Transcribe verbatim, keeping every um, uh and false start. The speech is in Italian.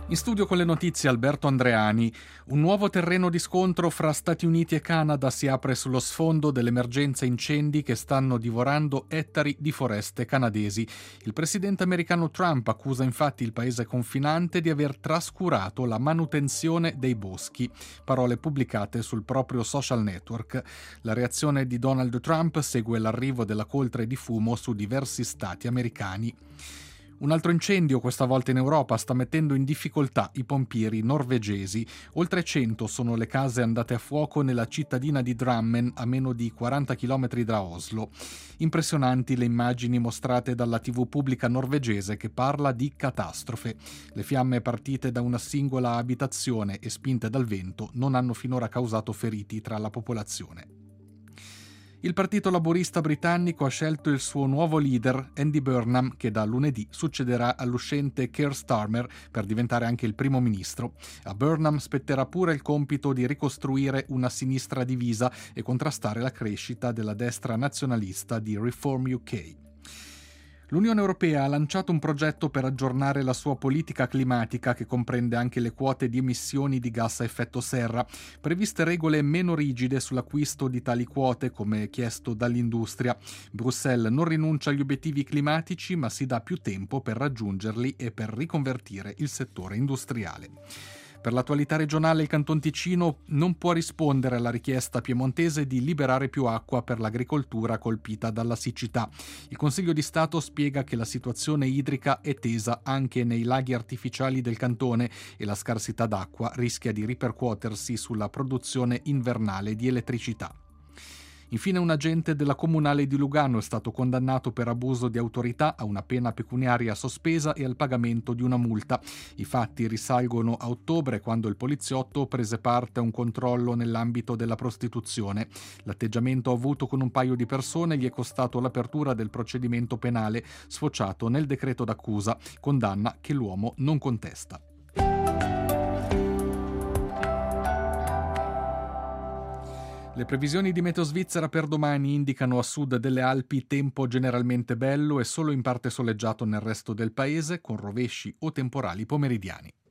In studio con le notizie Alberto Andreani. Un nuovo terreno di scontro fra Stati Uniti e Canada si apre sullo sfondo dell'emergenza incendi che stanno divorando ettari di foreste canadesi. Il presidente americano Trump accusa infatti il paese confinante di aver trascurato la manutenzione dei boschi. Parole pubblicate sul proprio social network. La reazione di Donald Trump segue l'arrivo della coltre di fumo su diversi stati americani. Un altro incendio, questa volta in Europa, sta mettendo in difficoltà i pompieri norvegesi. Oltre cento sono le case andate a fuoco nella cittadina di Drammen, a meno di quaranta chilometri da Oslo. Impressionanti le immagini mostrate dalla tivù pubblica norvegese che parla di catastrofe. Le fiamme partite da una singola abitazione e spinte dal vento non hanno finora causato feriti tra la popolazione. Il Partito Laburista britannico ha scelto il suo nuovo leader, Andy Burnham, che da lunedì succederà all'uscente Keir Starmer per diventare anche il primo ministro. A Burnham spetterà pure il compito di ricostruire una sinistra divisa e contrastare la crescita della destra nazionalista di Reform U K. L'Unione Europea ha lanciato un progetto per aggiornare la sua politica climatica che comprende anche le quote di emissioni di gas a effetto serra, previste regole meno rigide sull'acquisto di tali quote come chiesto dall'industria. Bruxelles non rinuncia agli obiettivi climatici ma si dà più tempo per raggiungerli e per riconvertire il settore industriale. Per l'attualità regionale il Canton Ticino non può rispondere alla richiesta piemontese di liberare più acqua per l'agricoltura colpita dalla siccità. Il Consiglio di Stato spiega che la situazione idrica è tesa anche nei laghi artificiali del cantone e la scarsità d'acqua rischia di ripercuotersi sulla produzione invernale di elettricità. Infine un agente della Comunale di Lugano è stato condannato per abuso di autorità a una pena pecuniaria sospesa e al pagamento di una multa. I fatti risalgono a ottobre, quando il poliziotto prese parte a un controllo nell'ambito della prostituzione. L'atteggiamento avuto con un paio di persone gli è costato l'apertura del procedimento penale, sfociato nel decreto d'accusa, condanna che l'uomo non contesta. Le previsioni di Meteo Svizzera per domani indicano a sud delle Alpi tempo generalmente bello e solo in parte soleggiato nel resto del paese, con rovesci o temporali pomeridiani.